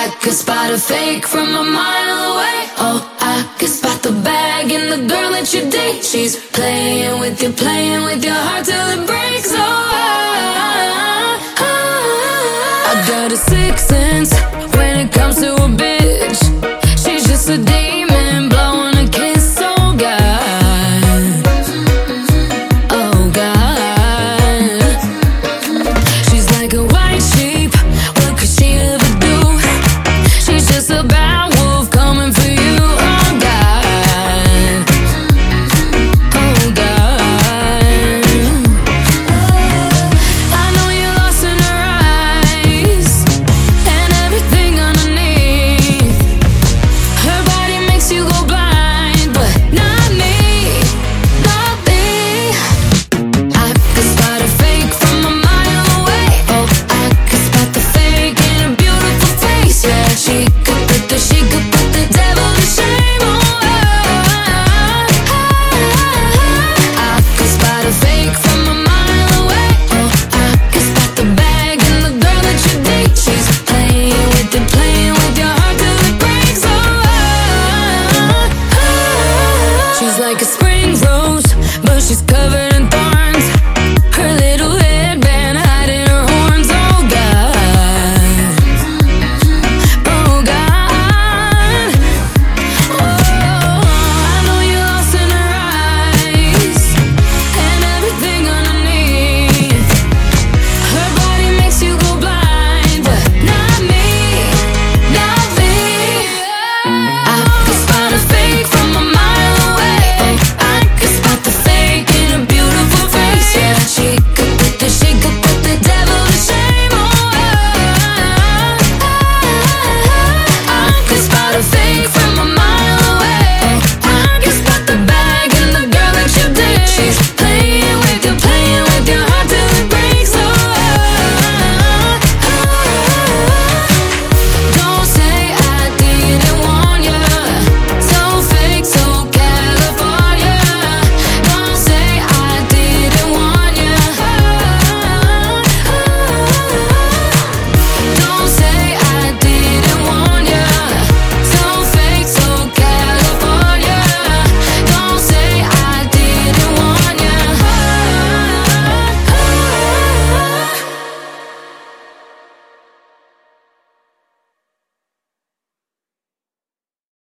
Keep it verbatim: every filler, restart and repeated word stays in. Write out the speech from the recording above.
I could spot a fake from a mile away. Oh, I could spot the bag in the girl that you date. She's playing with you, playing with your heart till it breaks. Oh, I, I, I got a sixth sense.